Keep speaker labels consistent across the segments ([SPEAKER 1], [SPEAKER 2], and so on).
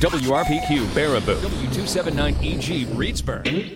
[SPEAKER 1] WRPQ Baraboo, W279EG Reedsburg.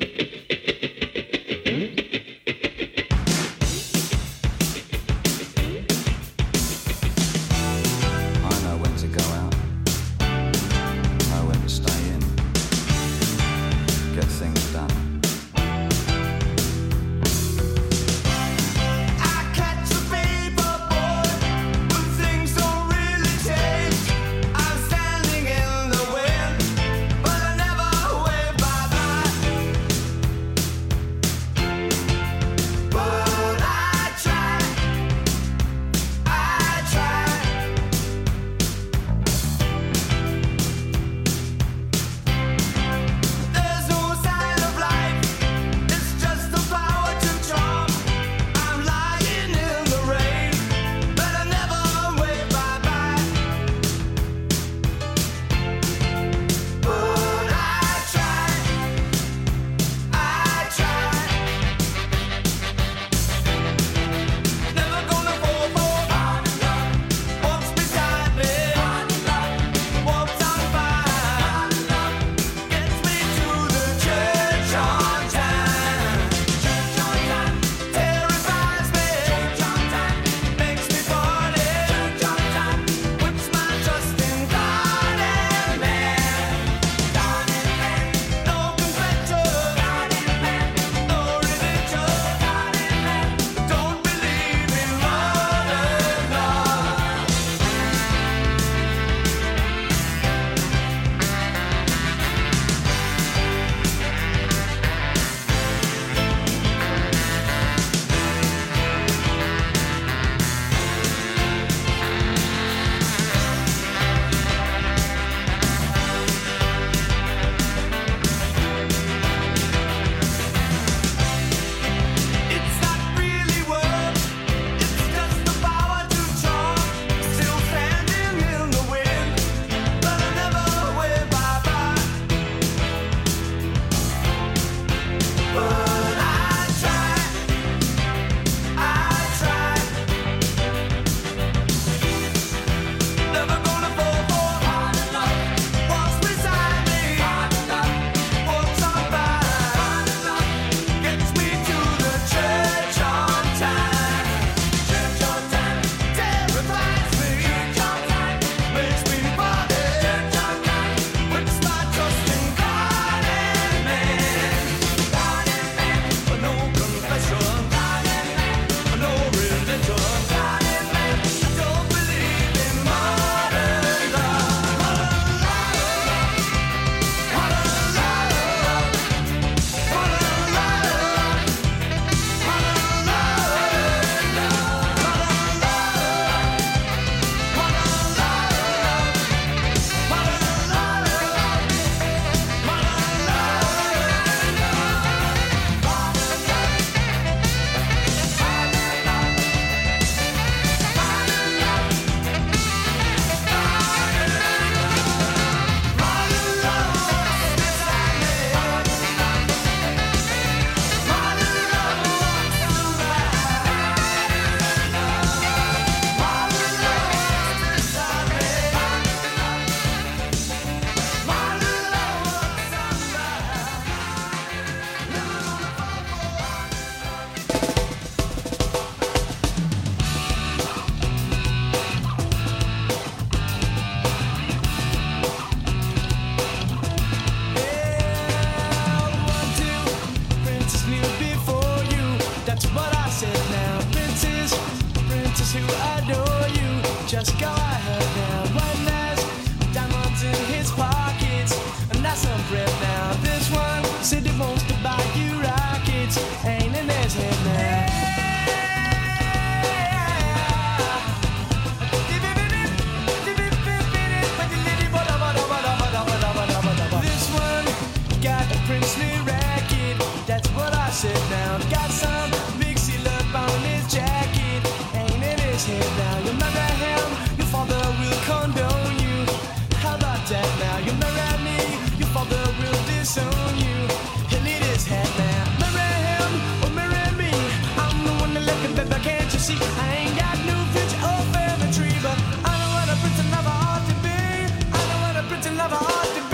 [SPEAKER 2] Never hard to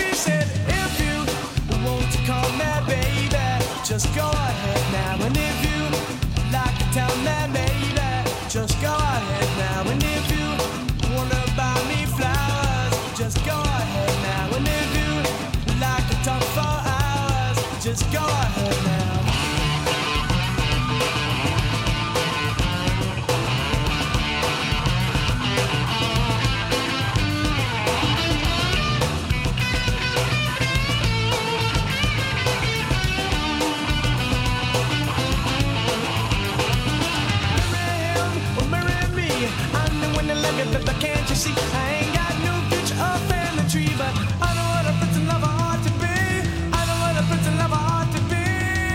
[SPEAKER 2] just go ahead now. And if you like to tell me, baby, just go ahead now. And if you wanna buy me flowers, just go ahead now. And if you like to talk for hours, just go ahead now. But can't you see I ain't got no future up in the tree? But I know what a prince and lover ought to be. I know what a prince and lover ought to be.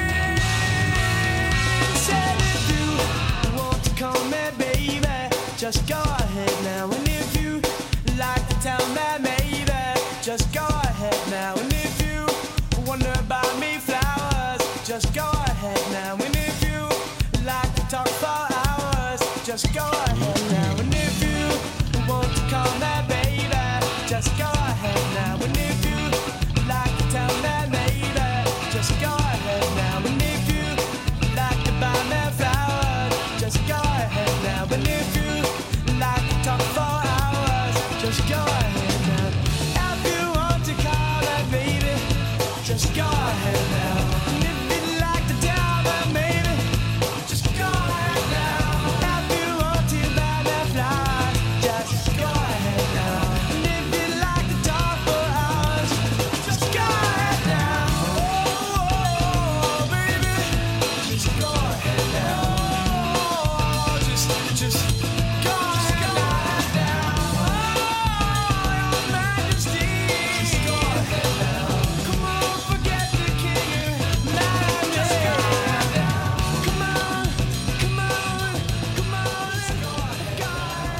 [SPEAKER 2] Said if you want to call me baby, just go ahead now. And if you like to tell me maybe, just go ahead now. And if you wonder about me flowers, just go ahead now. And if you like to talk for hours, just go ahead now. And if you want to call me baby, just go ahead now. And if you like to tell me maybe, just go ahead now. And if you like to buy me flowers, just go ahead now. And if you like to talk for hours, just go ahead now. If you want to call me baby, just go ahead now. And if you like to tell me maybe, just go ahead now. If you want to buy me flowers, just go ahead now. And if you like to talk for hours, just go ahead now. Oh, baby, just go ahead now. Oh, just go ahead now. Oh, Your Majesty, just go ahead now. Come on, forget the king. Now just go ahead now. Come on, come on, come on, go ahead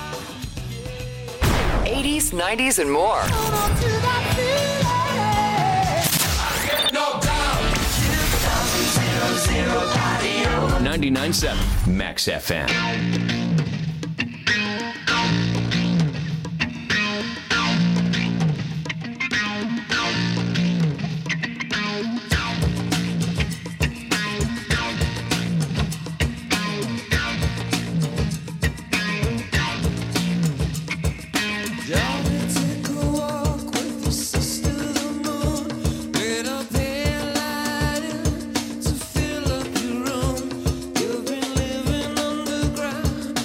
[SPEAKER 2] now.
[SPEAKER 3] 80s, 90s, and more.
[SPEAKER 2] Hold on to that feeling. No doubt.
[SPEAKER 1] 99.7 Max FM.
[SPEAKER 2] Johnny, take a walk with your sister the moon. Lit up here lighting to fill up your room. You've been living underground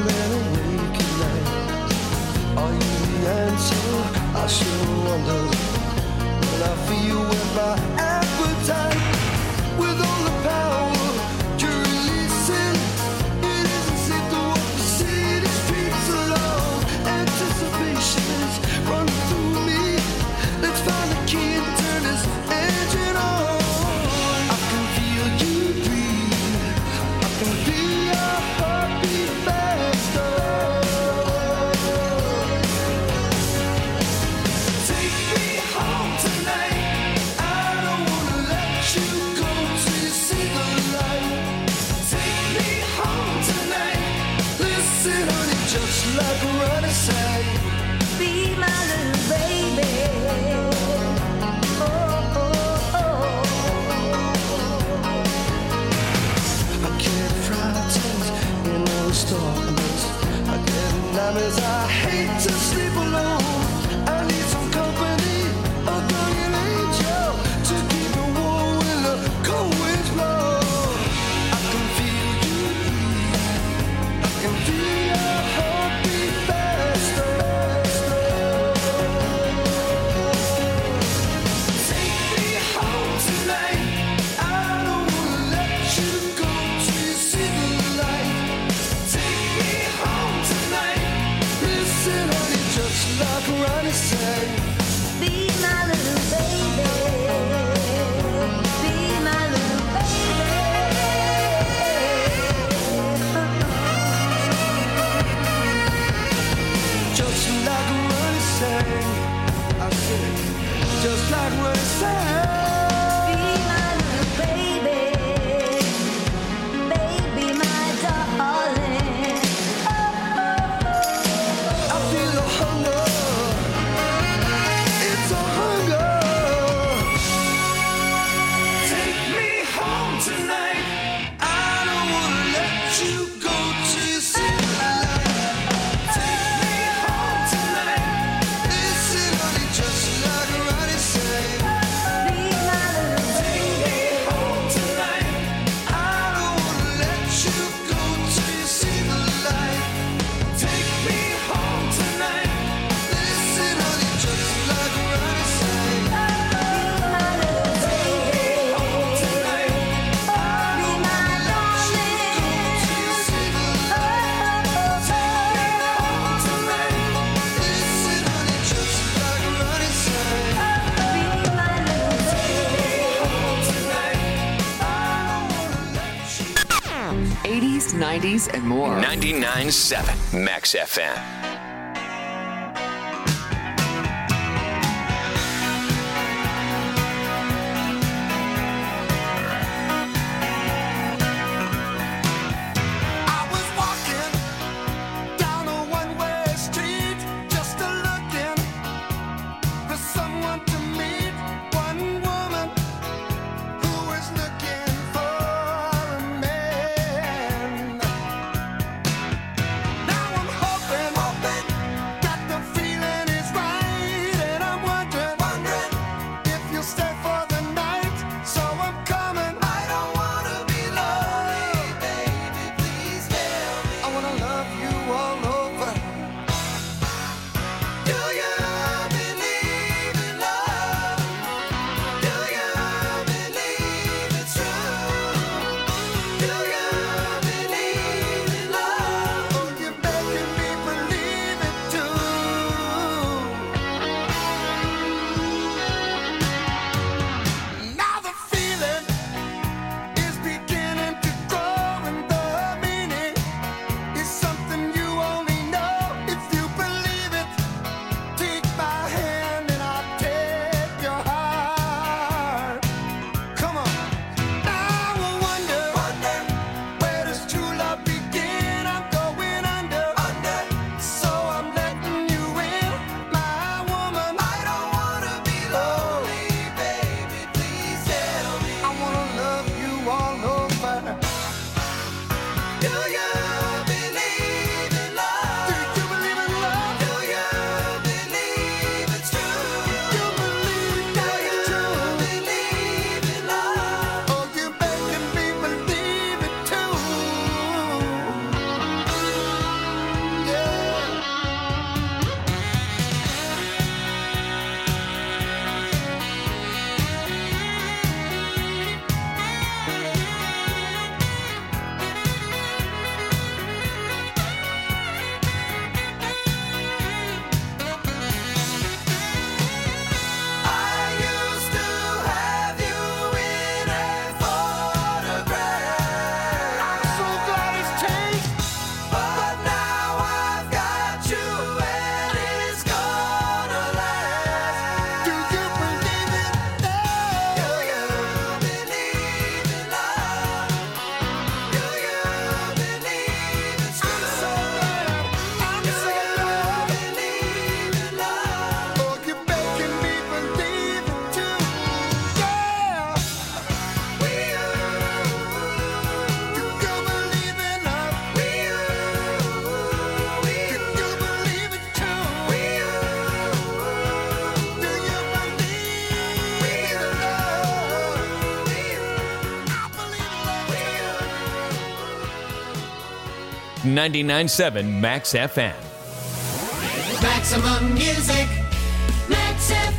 [SPEAKER 2] man awake at night? Are you the answer? I sure wonder. When I feel with my appetite, with all the power you're releasing, it isn't safe to walk the city streets alone. Anticipation is running through me. Let's find the key and turn this engine on. I can feel you breathe. I can feel your heartbeat faster. Take me home tonight. I don't wanna let you go till you see the light. Take me home tonight. Listen, honey, just like Ronnie said.
[SPEAKER 3] Be my little baby. Oh, oh, oh.
[SPEAKER 2] I get frightened in all the darkness. I get nightmares. I hate to sleep alone. I need some company, a guardian angel to keep me warm when the cold winds blow. I can feel you breathe. I can feel your heartbeat faster. Take me home tonight. I don't wanna let you go till you see the light. Take me home tonight. Listen, honey, just like Ronnie said.
[SPEAKER 3] Be my little baby. Be my little baby.
[SPEAKER 2] Just like Ronnie said. I said, just like Ronnie said.
[SPEAKER 3] Be my little baby. Baby, my darling.
[SPEAKER 2] I feel a hunger. It's a hunger. Take me home tonight. I don't wanna let you go till you see the light. Take me home tonight. Listen, honey, just like Ronnie said.
[SPEAKER 3] Be my little
[SPEAKER 2] Take me home tonight. I don't wanna let you go till you see the light. Take me home tonight. Listen, honey, just like Ronnie said.
[SPEAKER 3] my little baby.
[SPEAKER 2] Home tonight. I don't wanna let you go till you see the light. Take me home tonight. Listen, honey, just like Ronnie said.
[SPEAKER 3] Be my little baby.
[SPEAKER 2] Home tonight. I don't wanna let you.
[SPEAKER 4] 80s, 90s, and more.
[SPEAKER 1] 99.7 Max FM.
[SPEAKER 2] I was walking down a one-way street, just looking for someone to meet. One woman who was looking for a man. Now I'm hoping that the feeling is right, and I'm wondering if you'll stay for the night. So I'm coming. I don't wanna be lonely, baby. Please tell me. I wanna love you all over. Do you believe in love? Do you believe it's true? Do you believe in love? Oh, you're making me believe it too. Now the feeling is beginning to grow, and the meaning is something you only
[SPEAKER 1] 99.7 Max FM.
[SPEAKER 4] Maximum music, Max FM.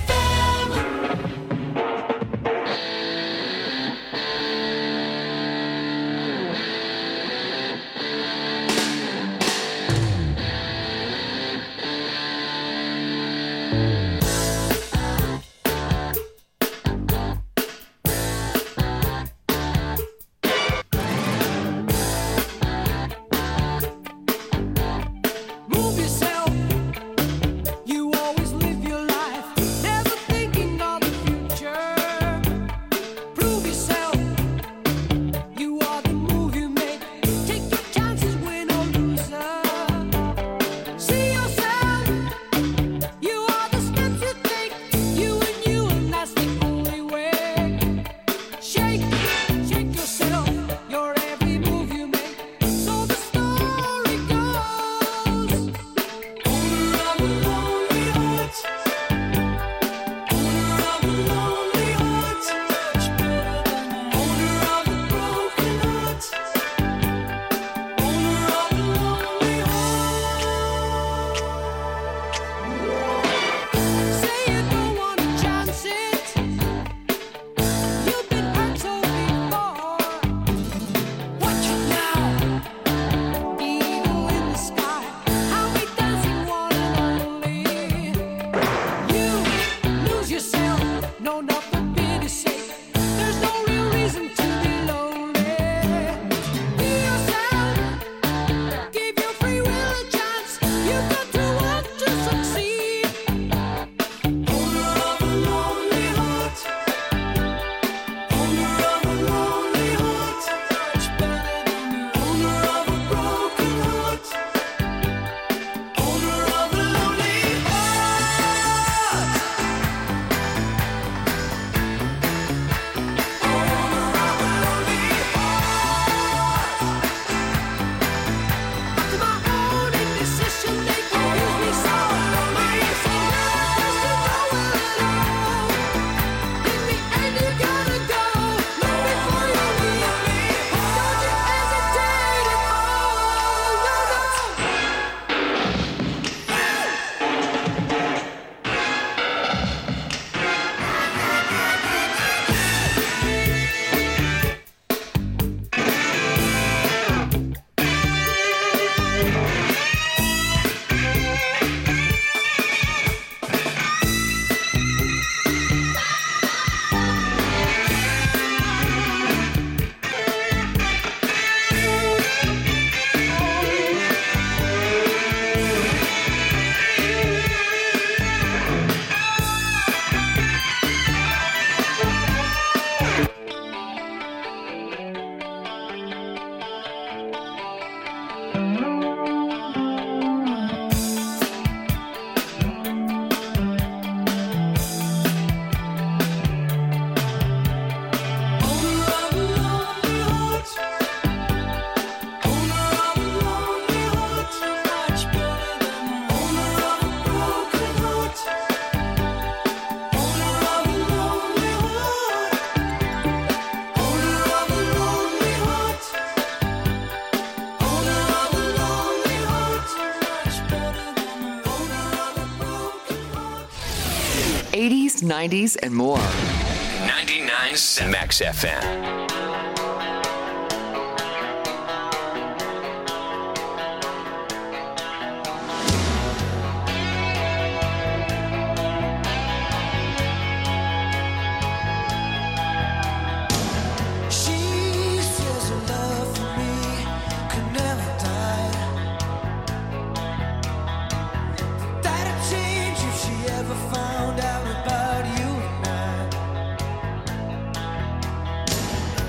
[SPEAKER 2] Move yourself. You always live your life, never thinking of the future. Prove yourself. You are the move you make. Take your chances, win or loser. See yourself. You are the steps you take. You, and that's the only way. Shake yourself. Your every move you make. So the story goes. Owner of a lonely heart. Owner of a lonely heart. Owner of a broken heart. Owner of a lonely heart. Say you don't wanna chance it. You've been hurt so before. Watch it now. Eagle in the sky. How we dancing one and only. You lose yourself. No, not for pity's sake. There's no real reason to be lonely. Be yourself. Give your free will a chance. You've got to want to succeed. Owner of a lonely heart. Owner of a lonely heart. Owner of a broken heart. Owner of a lonely heart. Owner of a lonely heart. To my own indecision, they confuse me so. My insane love to nowhere at all. In the end, you gotta go. Look before you leave me. Don't you hesitate at all. No, no.
[SPEAKER 5] 80s, 90s, and more.
[SPEAKER 1] 99.7 Max FM.
[SPEAKER 2] She says her love for me could never die. That'd change if she ever found out about you and I.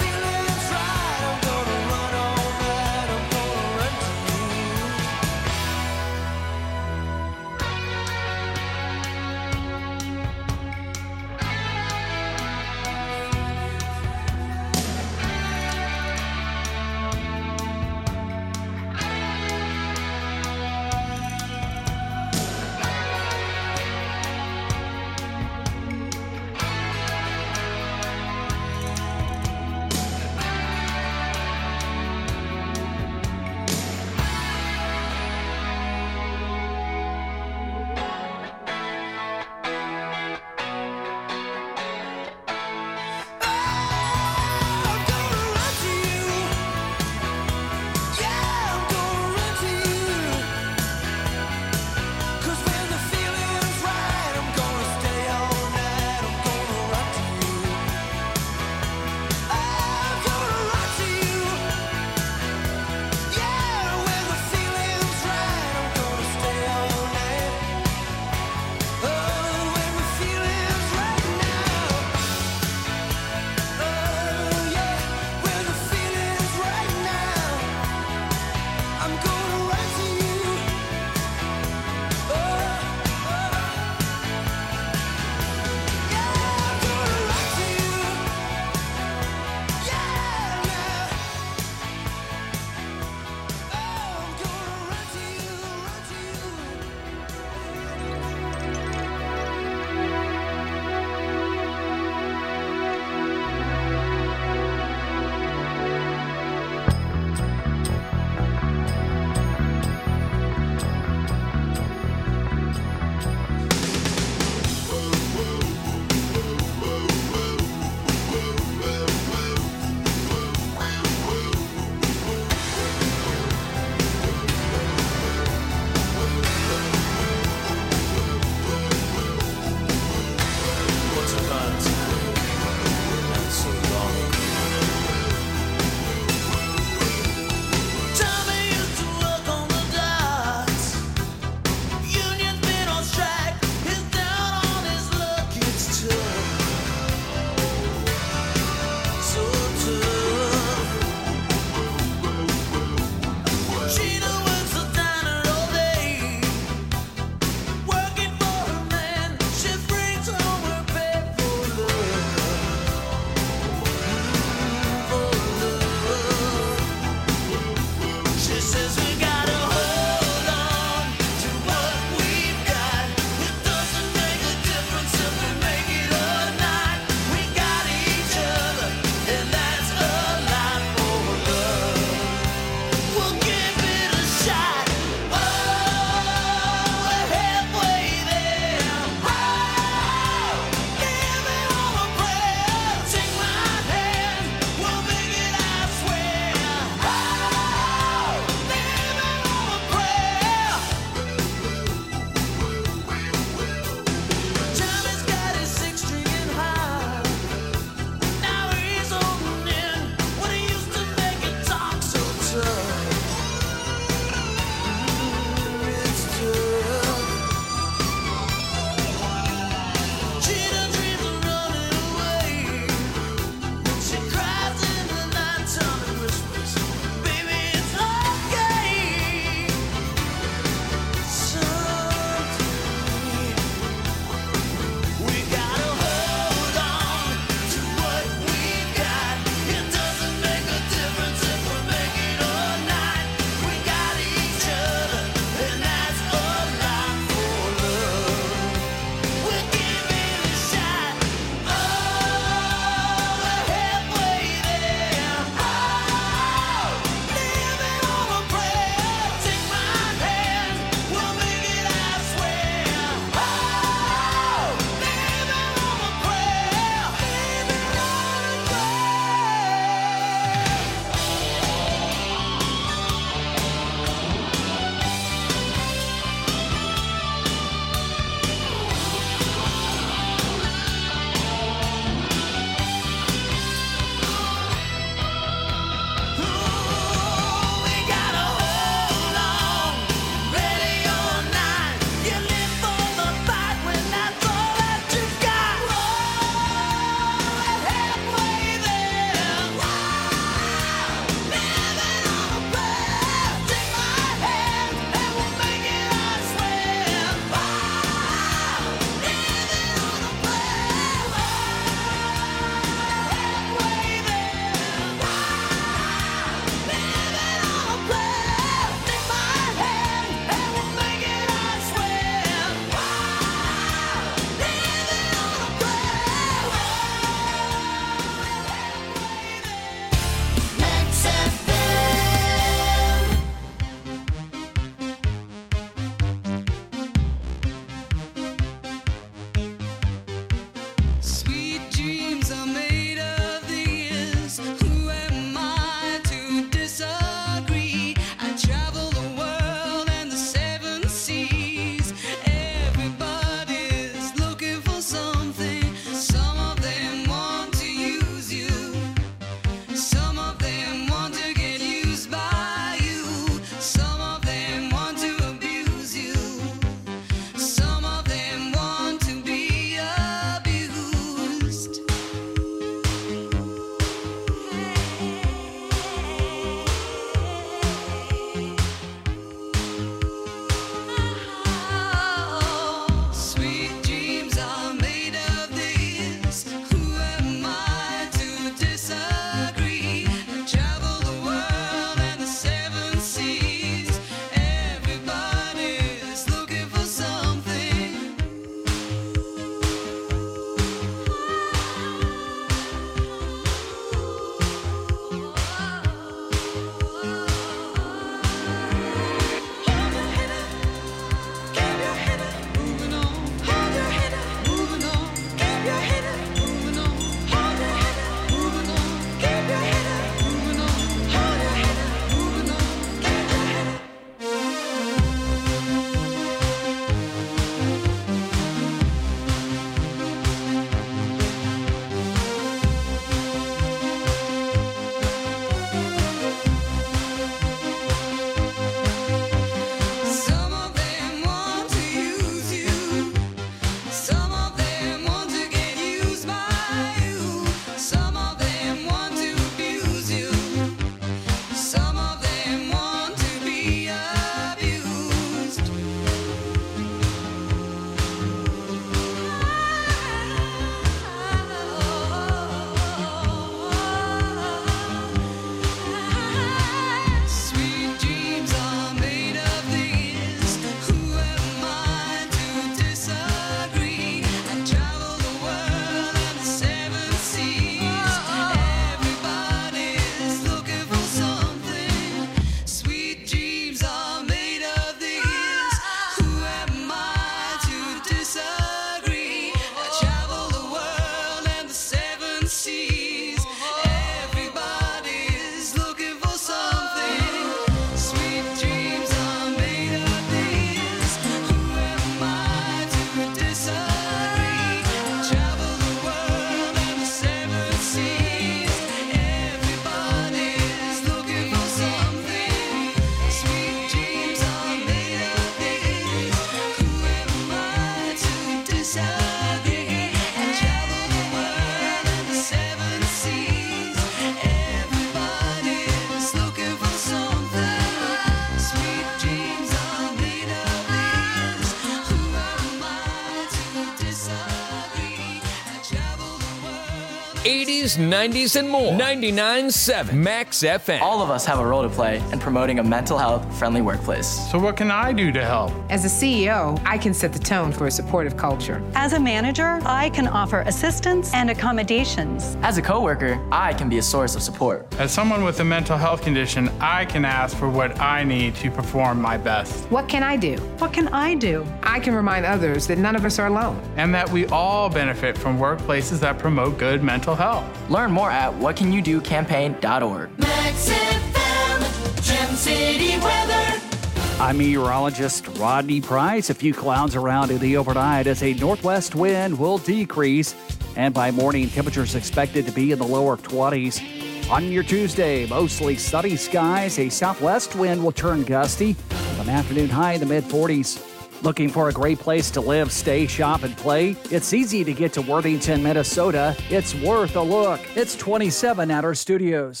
[SPEAKER 2] disagree. I travel the world and the seven seas. Everybody's looking for something. Sweet dreams are made of these. Who am I to disagree? I travel the world.
[SPEAKER 1] 80s, 90s, and more. 99.7 Max FM.
[SPEAKER 6] All of us have a role to play in promoting a mental health friendly workplace.
[SPEAKER 7] So what can I do to help?
[SPEAKER 8] As a CEO, I can set the tone for a supportive culture.
[SPEAKER 9] As a manager, I can offer assistance and accommodations.
[SPEAKER 6] As a coworker, I can be a source of support.
[SPEAKER 7] As someone with a mental health condition, I can ask for what I need to perform my best.
[SPEAKER 8] What can I do?
[SPEAKER 9] What can I do?
[SPEAKER 8] I can remind others that none of us are alone.
[SPEAKER 7] And that we all benefit from workplaces that promote good mental health.
[SPEAKER 6] Learn more at whatcanyoudocampaign.org.
[SPEAKER 4] Max FM, Gem City weather.
[SPEAKER 10] I'm meteorologist Rodney Price. A few clouds around in the overnight as a northwest wind will decrease. And by morning, temperatures expected to be in the lower 20s. On your Tuesday, mostly sunny skies. A southwest wind will turn gusty with an afternoon high in the mid-40s. Looking for a great place to live, stay, shop, and play? It's easy to get to Worthington, Minnesota. It's worth a look. It's 27 at our studios.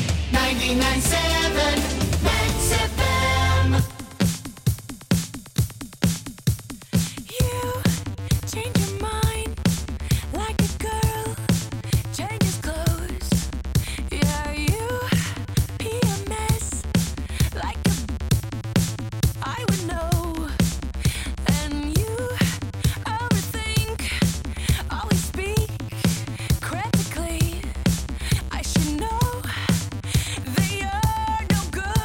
[SPEAKER 4] 99.7 Max FM.
[SPEAKER 2] You change your mind like a girl changes clothes. Yeah, you be a mess like I would know. And you overthink, always speak critically. I should know that you're no good.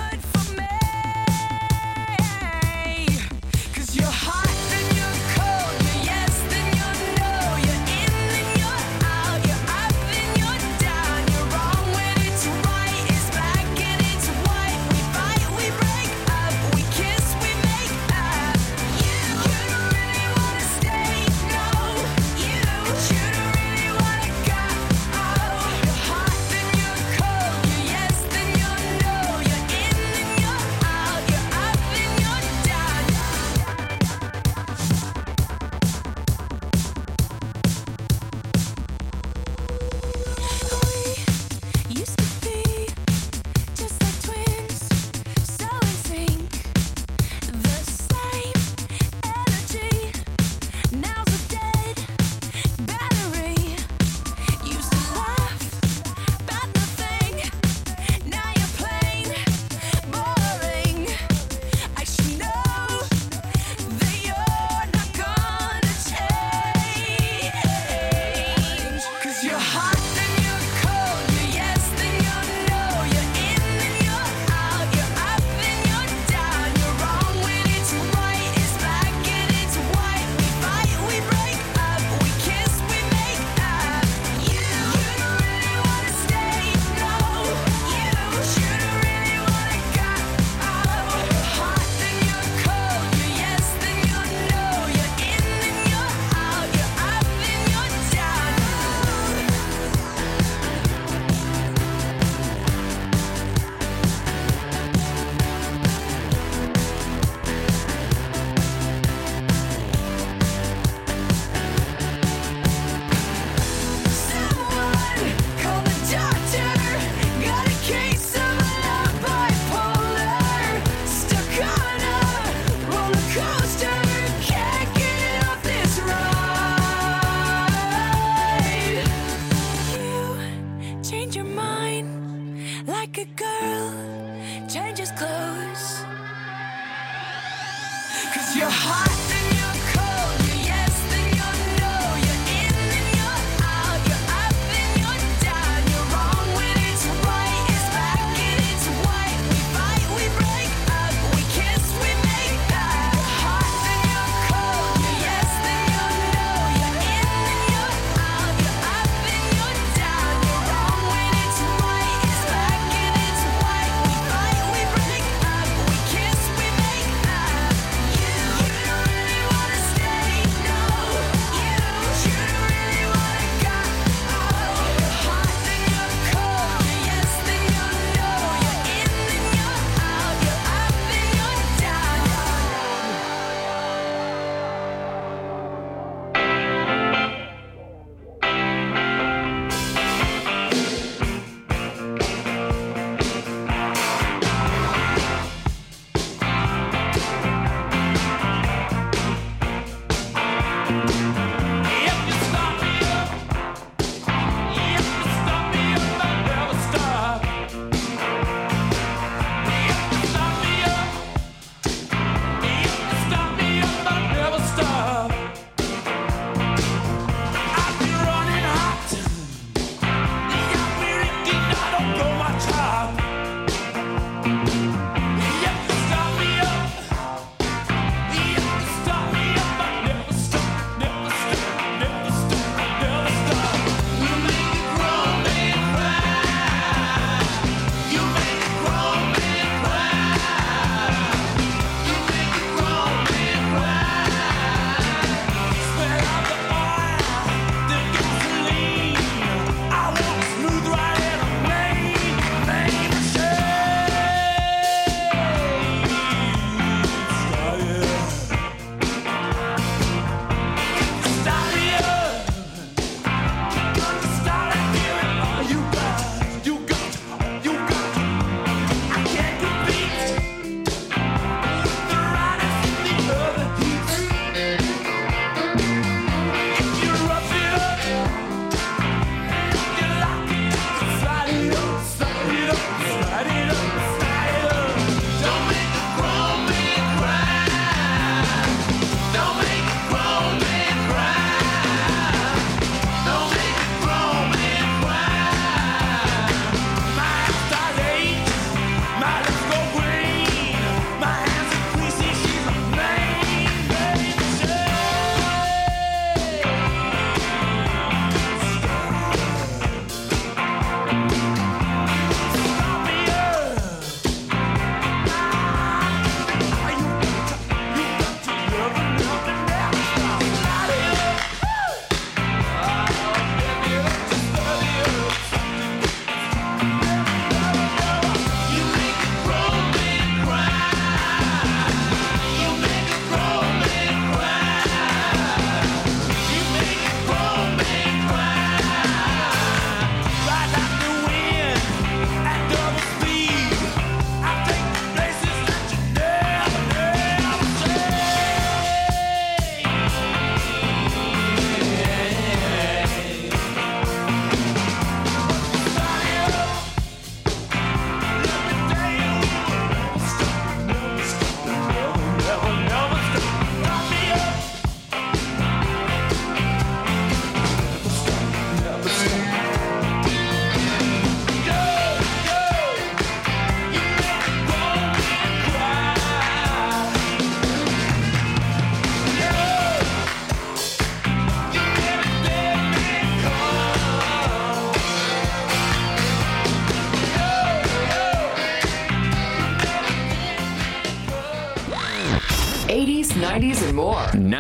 [SPEAKER 5] 80s, 90s, and more.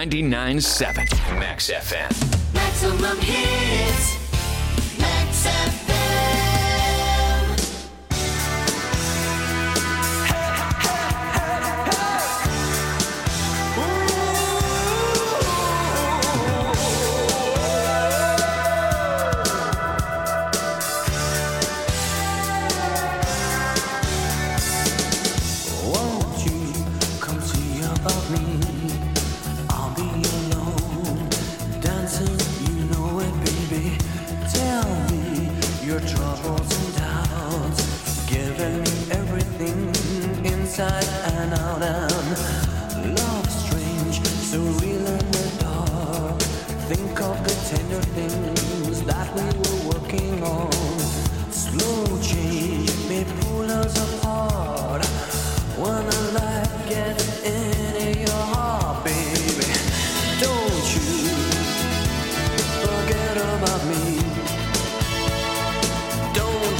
[SPEAKER 1] 99.7 Max FM.
[SPEAKER 4] Maximum hits. Max FM.
[SPEAKER 2] Won't you come see about me? I'll be alone, dancing, you know it, baby. Tell me your troubles and doubts, giving me everything inside and out. And love strange, so real in the dark. Think of the tender things that we were working on. Slow change may pull us apart. When a light gets into your heart, baby, don't you forget about me. Don't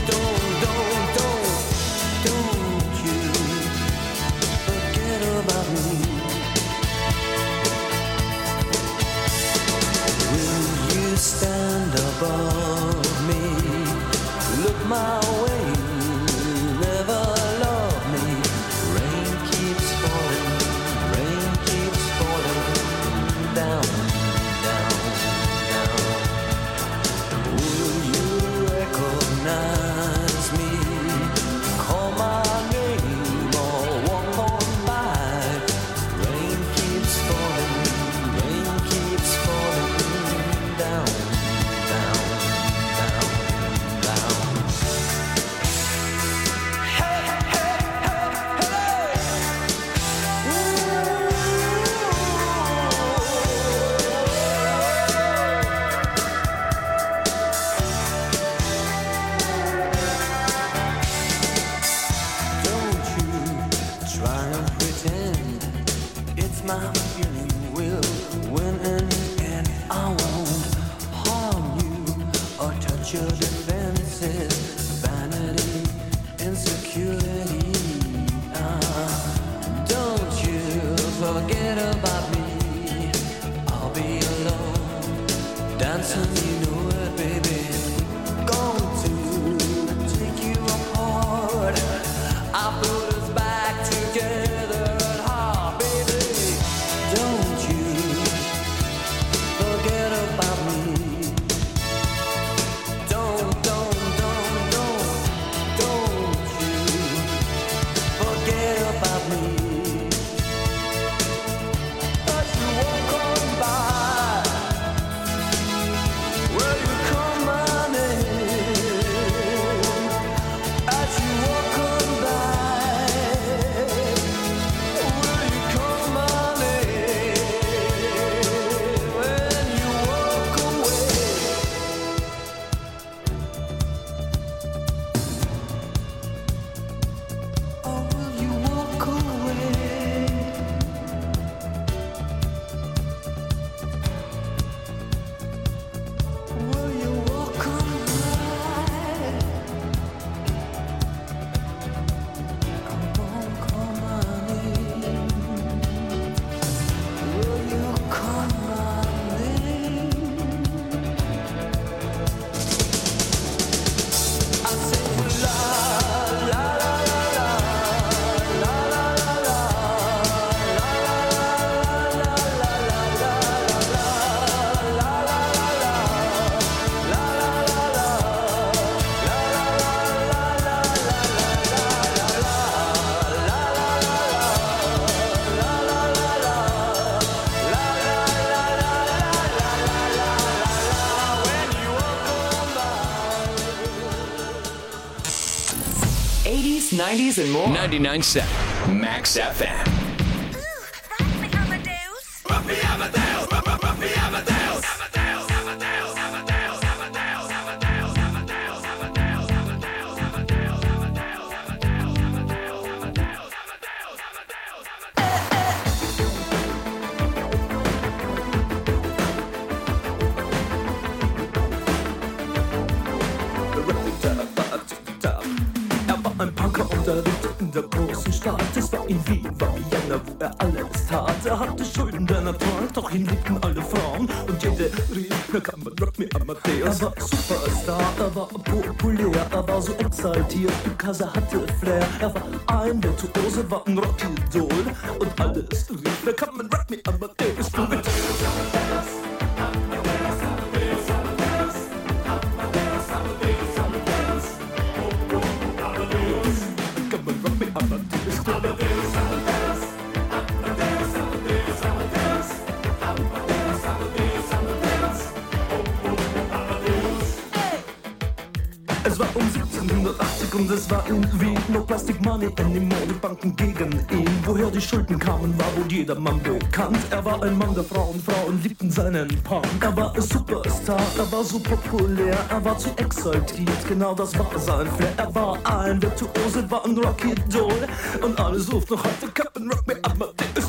[SPEAKER 2] you forget about me. Will you stand above me? Look my way, never love me. Rain keeps falling down, down, down. your defenses, vanity, insecurity. Don't you forget about me. I'll be alone, dancing, you know it, baby. Going to take you apart. I put us back together at heart, baby. Don't you forget about me. Don't you forget about me. As you walk on by, will you call my name? As you walk on by, will you call my name? When you walk away. Or will you walk away? Will you walk away? Come on, call my name. Will you call my name? I say la la la la la la la la la
[SPEAKER 1] '80s, '90s, and more. 99.7 Max FM.
[SPEAKER 2] Er war ein Punker und er lebte in der großen Stadt. Es war in Wien, war Vienna, wo er alles tat. Er hatte Schulden, denn er trank, doch ihn liebten alle Frauen. Und jede rief, na kann man Rock Me Amadeus. Er war Superstar, er war populär, er war so exaltiert, because er hatte Flair. Er war ein Virtuose, war ein Rockidol. Und alles rief, na kann man Rock Me Amadeus. Es war um 1780 und es war in Wien. No Plastic Money anymore, die Banken gegen ihn. Woher die Schulden kamen, war wohl jedermann bekannt. Er war ein Mann der Frauen, Frauen liebten seinen Punk. Er war ein Superstar, er war so populär, er war zu exaltiert, genau das war sein Flair. Er war ein Virtuose, war ein Rockidol. Und alle suchten noch heute Captain Rock Me Amadeus.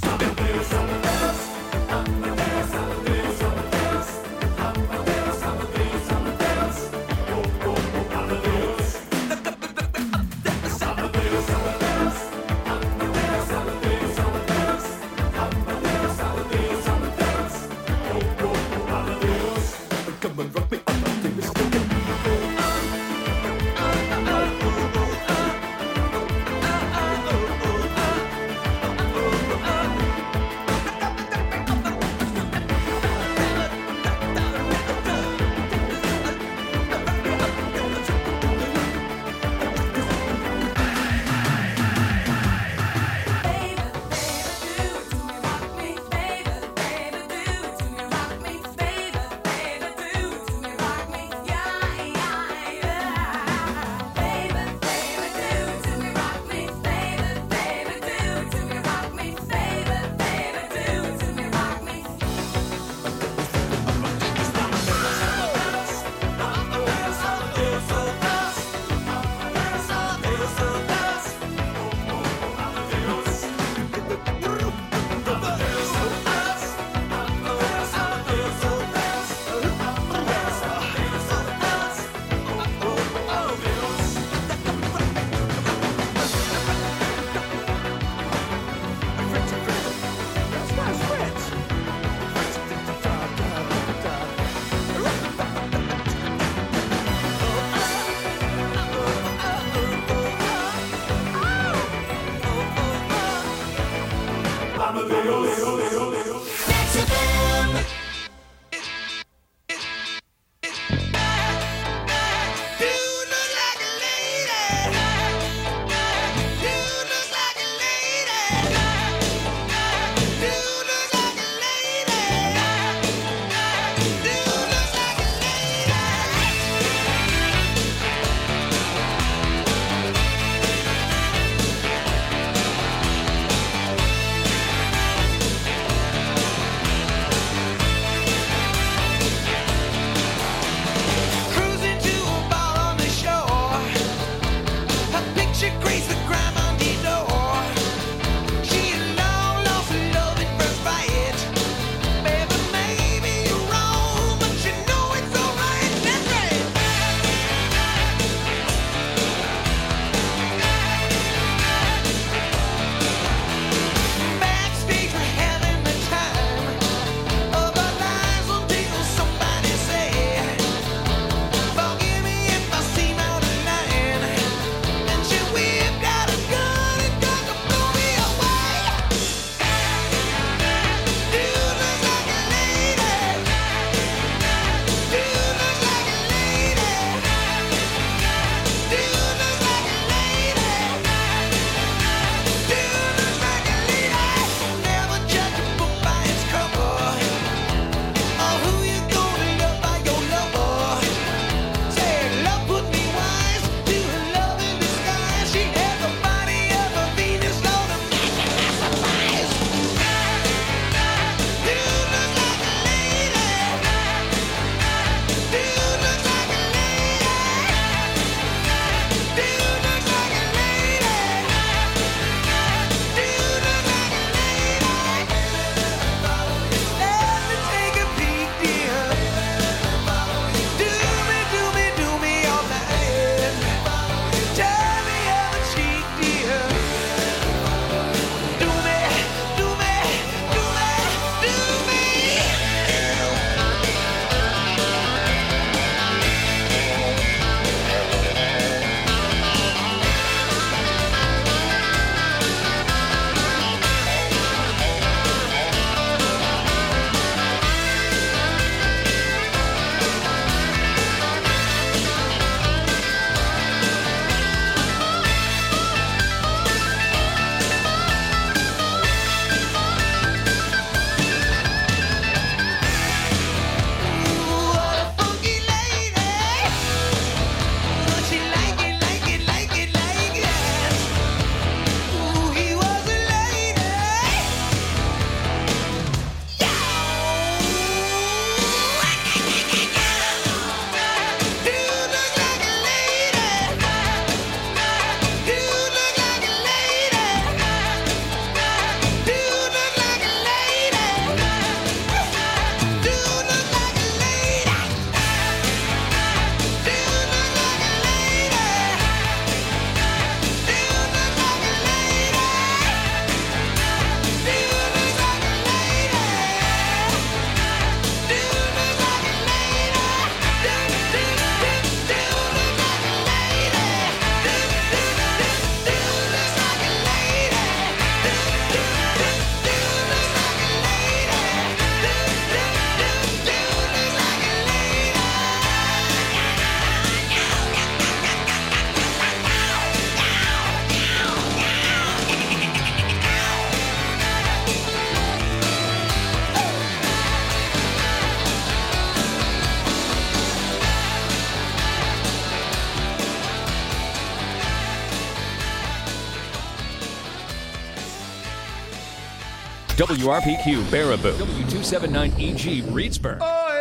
[SPEAKER 1] WRPQ Baraboo, W279EG Reedsburg.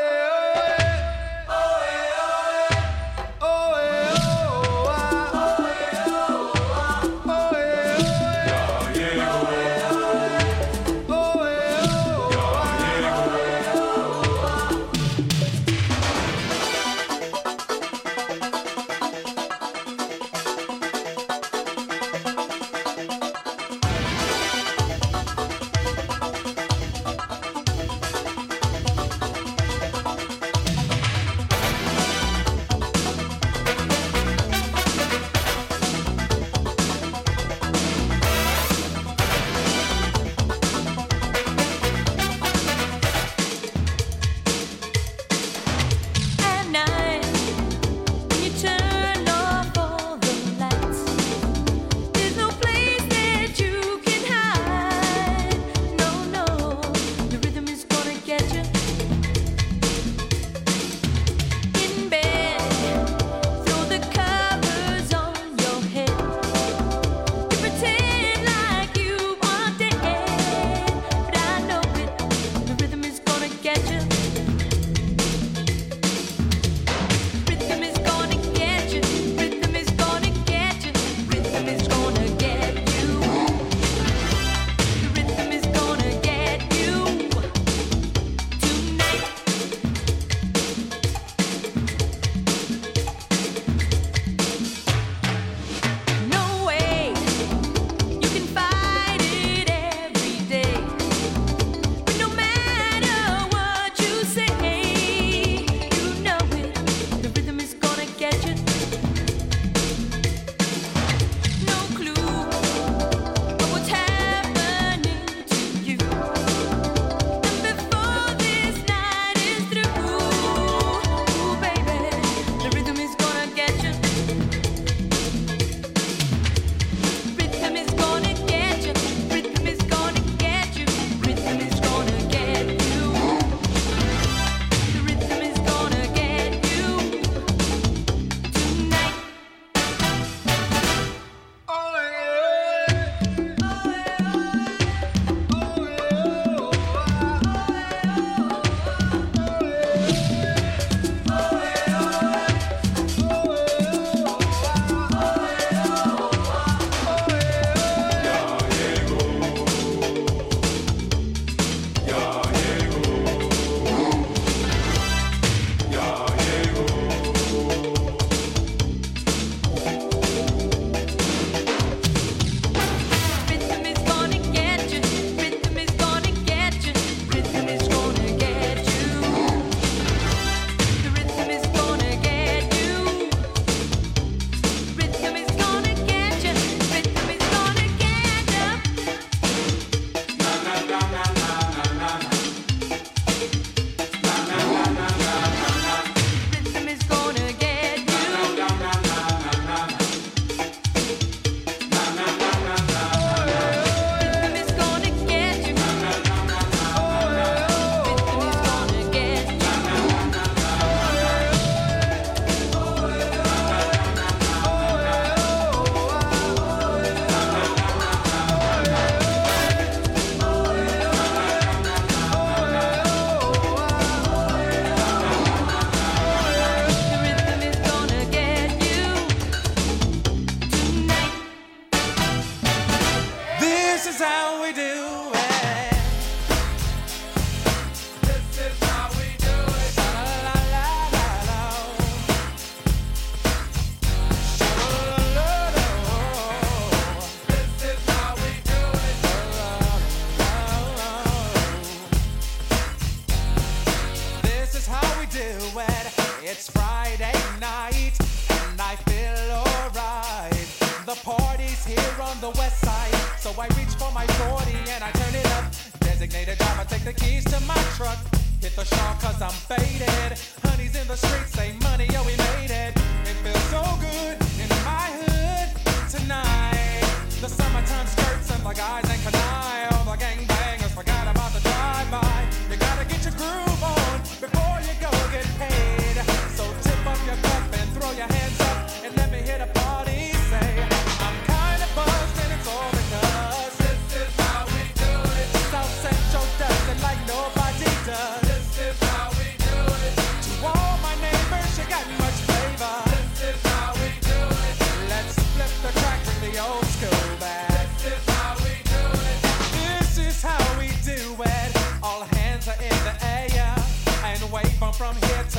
[SPEAKER 2] It's Friday night and I feel alright. The party's here on the west side, so I reach for my 40 and I turn it up. Designated driver, take the keys to my truck. Hit the shop cause I'm faded. Honey's in the streets, say money, yo, we made it. It feels so good in my hood tonight. The summertime skirts and the guys ain't canine. All the gangbangers forgot about the drive-by. You gotta get your groove on before you go get paid. So tip up your cup and throw your hands up and let me hear the party say, I'm kinda buzzed and it's all because this is how we do it. South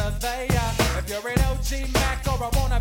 [SPEAKER 2] surveyor. If you're an OG Mac or I wanna